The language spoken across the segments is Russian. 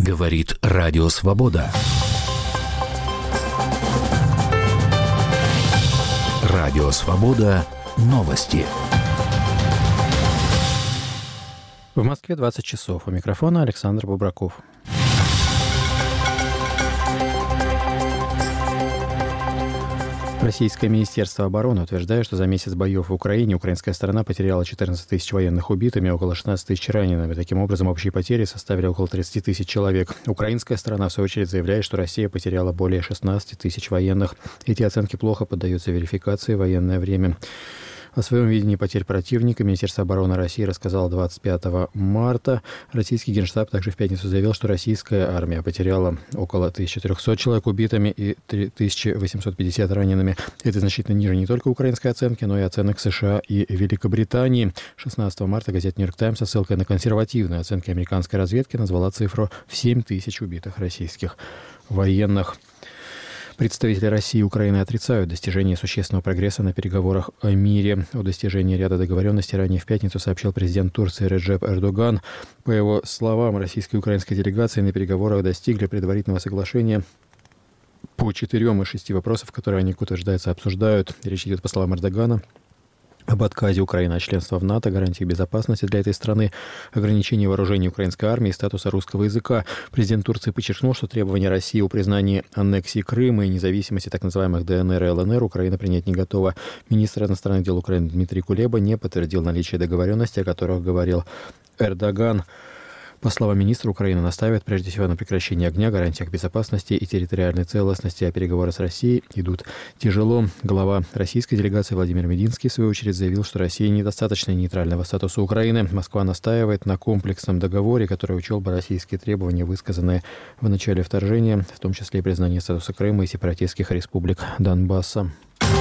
Говорит Радио Свобода. Радио Свобода. Новости. В Москве 20 часов. У микрофона Александр Бубраков. Российское Министерство обороны утверждает, что за месяц боев в Украине украинская сторона потеряла 14 тысяч военных убитыми, около 16 тысяч ранеными. Таким образом, общие потери составили около 30 тысяч человек. Украинская сторона, в свою очередь, заявляет, что Россия потеряла более 16 тысяч военных. Эти оценки плохо поддаются верификации в военное время. О своем видении потерь противника Министерство обороны России рассказало 25 марта. Российский Генштаб также в пятницу заявил, что российская армия потеряла около 1400 человек убитыми и 3850 ранеными. Это значительно ниже не только украинской оценки, но и оценок США и Великобритании. 16 марта газета «Нью-Йорк Таймс» со ссылкой на консервативные оценки американской разведки назвала цифру в 7 тысяч убитых российских военных. Представители России и Украины отрицают достижение существенного прогресса на переговорах о мире. О достижении ряда договоренностей ранее в пятницу сообщил президент Турции Реджеп Эрдоган. По его словам, российской и украинской делегации на переговорах достигли предварительного соглашения по 4 из 6 вопросов, которые они, как утверждается, обсуждают. Речь идет, по словам Эрдогана, об отказе Украины от членства в НАТО, гарантии безопасности для этой страны, ограничении вооружений украинской армии и статуса русского языка. Президент Турции подчеркнул, что требования России о признании аннексии Крыма и независимости так называемых ДНР и ЛНР Украина принять не готова. Министр иностранных дел Украины Дмитрий Кулеба не подтвердил наличие договоренностей, о которых говорил Эрдоган. По словам министра, Украина настаивает прежде всего на прекращении огня, гарантиях безопасности и территориальной целостности, а переговоры с Россией идут тяжело. Глава российской делегации Владимир Мединский, в свою очередь, заявил, что Россия недостаточно нейтрального статуса Украины. Москва настаивает на комплексном договоре, который учел бы российские требования, высказанные в начале вторжения, в том числе и признание статуса Крыма и сепаратистских республик Донбасса.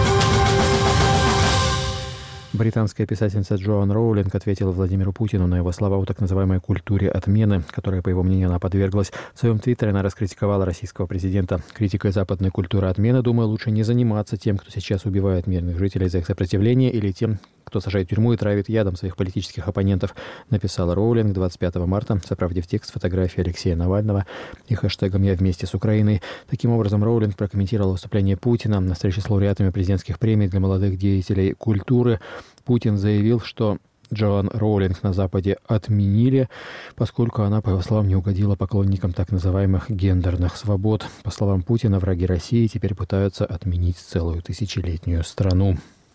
Британская писательница Джоан Роулинг ответила Владимиру Путину на его слова о так называемой культуре отмены, которой, по его мнению, она подверглась. В своем твиттере она раскритиковала российского президента. Критикой западной культуры отмены, думаю, лучше не заниматься тем, кто сейчас убивает мирных жителей за их сопротивление, или тем, кто сажает в тюрьму и травит ядом своих политических оппонентов, написала Роулинг 25 марта, соправдив текст фотографии Алексея Навального и хэштегом «Я вместе с Украиной». Таким образом, Роулинг прокомментировала выступление Путина на встрече с лауреатами президентских премий для молодых деятелей культуры. Путин заявил, что Джоан Роулинг на Западе отменили, поскольку она, по его словам, не угодила поклонникам так называемых гендерных свобод. По словам Путина, враги России теперь пытаются отменить целую тысячелетнюю страну.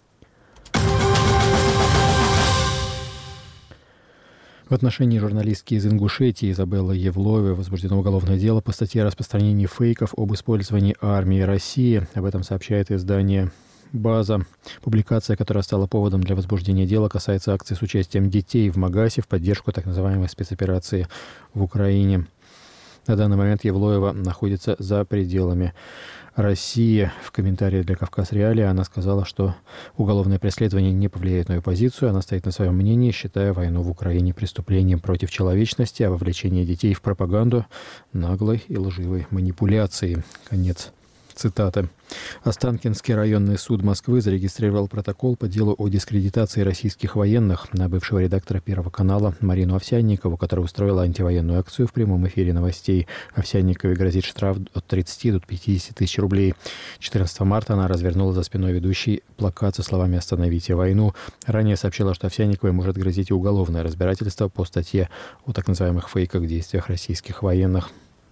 В отношении журналистки из Ингушетии Изабеллы Евлоевой возбуждено уголовное дело по статье о распространении фейков об использовании армии России. Об этом сообщает издание «База». Публикация, которая стала поводом для возбуждения дела, касается акций с участием детей в Магасе в поддержку так называемой спецоперации в Украине. На данный момент Евлоева находится за пределами России. В комментарии для «Кавказ Реалии» она сказала, что уголовное преследование не повлияет на ее позицию. Она стоит на своем мнении, считая войну в Украине преступлением против человечности, а вовлечение детей в пропаганду наглой и лживой манипуляцией. Конец цитаты. Останкинский районный суд Москвы зарегистрировал протокол по делу о дискредитации российских военных на бывшего редактора Первого канала Марину Овсянникову, которая устроила антивоенную акцию в прямом эфире новостей. Овсянниковой грозит штраф от 30 до 50 тысяч рублей. 14 марта она развернула за спиной ведущей плакат со словами «Остановите войну». Ранее сообщила, что Овсянниковой может грозить и уголовное разбирательство по статье о так называемых фейках в действиях российских военных.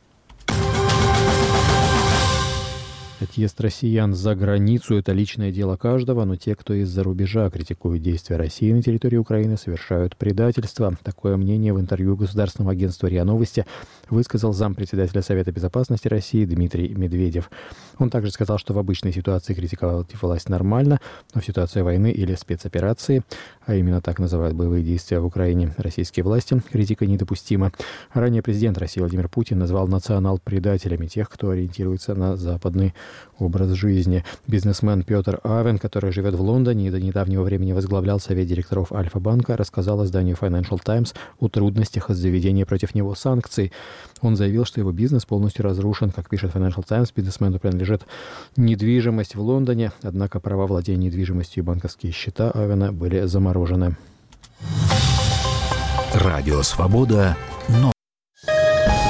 Отъезд россиян за границу – это личное дело каждого, но те, кто из-за рубежа критикуют действия России на территории Украины, совершают предательство. Такое мнение в интервью государственному агентству РИА Новости высказал зампредседателя Совета безопасности России Дмитрий Медведев. Он также сказал, что в обычной ситуации критиковать власть нормально, но в ситуации войны или спецоперации, а именно так называют боевые действия в Украине российские власти, критика недопустима. Ранее президент России Владимир Путин назвал национал-предателями тех, кто ориентируется на западный образ жизни. Бизнесмен Петр Авен, который живет в Лондоне и до недавнего времени возглавлял совет директоров Альфа-банка, рассказал изданию Financial Times о трудностях из-за введения против него санкций. Он заявил, что его бизнес полностью разрушен. Как пишет Financial Times, бизнесмену принадлежит недвижимость в Лондоне, однако права владения недвижимостью и банковские счета Авена были заморожены. Радио Свобода.